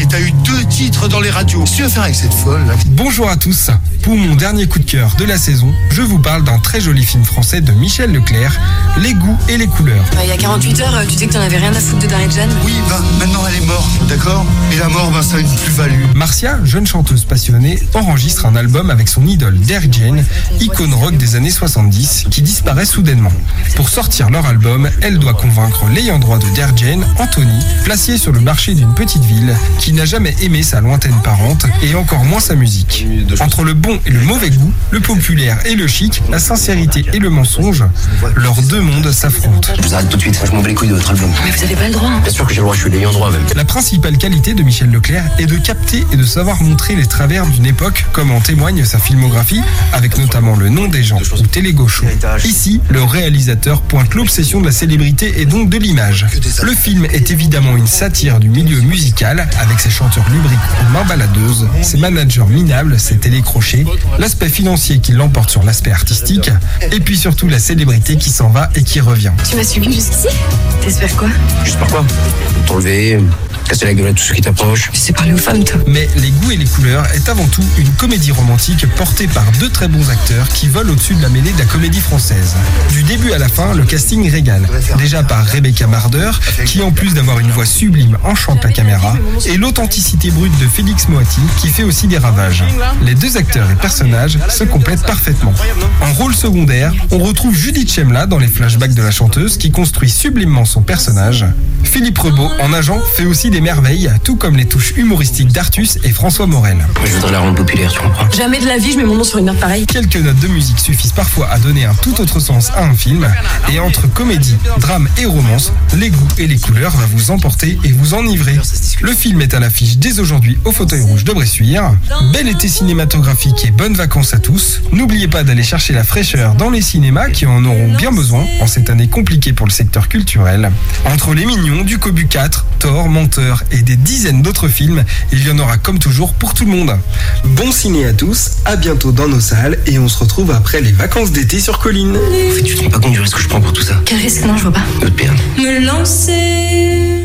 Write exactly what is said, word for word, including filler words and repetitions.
t'as eu deux titres dans les radios. Qu'est-ce que tu vas faire avec cette folle là? Bonjour à tous. Pour mon dernier coup de cœur de la saison, je vous parle d'un très joli film français de Michel Leclerc, Les goûts et les couleurs. Il y a quarante-huit heures, tu sais que t'en avais rien à foutre de Darry-Jane. Oui, ben maintenant elle est morte, d'accord? Et la mort, ben ça a une plus-value. Marcia, jeune chanteuse passionnée, enregistre un album avec son idole Darry-Jane, icône rock des années soixante-dix, qui disparaît soudainement. Pour sortir leur album, elle doit convaincre l'ayant droit de Darry-Jane, Anthony, placé sur le marché d'une petite ville, qui n'a jamais aimé sa lointaine parente et encore moins sa musique. Entre le bon et le mauvais goût, le populaire et le chic, la sincérité et le mensonge, leurs deux mondes s'affrontent. Je vous arrête tout de suite, je m'en bats les couilles de votre album. Mais vous avez pas le droit. Bien sûr que j'ai le droit, je suis l'ayant droit même. La principale qualité de Michel Leclerc est de capter et de savoir montrer les travers d'une époque, comme en témoigne sa filmographie, avec notamment Le nom des gens ou Télé-Gaucho. Ici, le réalisateur pointe l'obsession de la célébrité et donc de l'image. Le film est évidemment une satire du milieu musical, avec ses chanteurs lubriques aux mains baladeuses, ses managers minables, ses télécrochets, l'aspect financier qui l'emporte sur l'aspect artistique, et puis surtout la célébrité qui s'en va et qui revient. Tu m'as suivi jusqu'ici? T'espères quoi? J'espère quoi? T'enlever, casser la gueule à tous ceux qui t'approchent. Tu sais parler aux femmes, toi. Mais Les goûts et les couleurs est avant tout une comédie romantique portée par deux très bons acteurs qui volent au-dessus de la mêlée de la comédie française. Du début à la fin, le casting régale. Déjà par Rebecca Marder, qui en plus d'avoir une voix sublime enchante la caméra, et l'authenticité brute de Félix Moati, qui fait aussi des ravages. Les deux acteurs et personnages se complètent parfaitement. En rôle secondaire, on retrouve Judith Chemla dans les flashbacks de la chanteuse, qui construit sublimement son personnage. Philippe Rebaud, en agent, fait aussi des merveilles, tout comme les touches humoristiques d'Artus et François Morel. Je voudrais la rendre populaire, tu comprends? Jamais de la vie, je mets mon nom sur une note pareille. Quelques notes de musique suffisent parfois à donner un tout autre sens à un film, et entre comédie, drame et romance, Les goûts et les couleurs va vous emporter et vous enivrer. Le film est à l'affiche dès aujourd'hui au Fauteuil Rouge de Bressuire. Bel été cinématographique et bonnes vacances à tous. N'oubliez pas d'aller chercher la fraîcheur dans les cinémas qui en auront bien besoin en cette année compliquée pour le secteur culturel. Entre Les Mignons, du Cobu quatre, Thor, Menteur et des dizaines d'autres films, il y en aura comme toujours pour tout le monde. Bon ciné à tous, à bientôt dans nos salles et on se retrouve après les vacances d'été sur Colline. En fait, tu te rends pas compte du risque que je prends pour tout ça? Quel risque? Non, je vois pas. De te perdre. Me lancer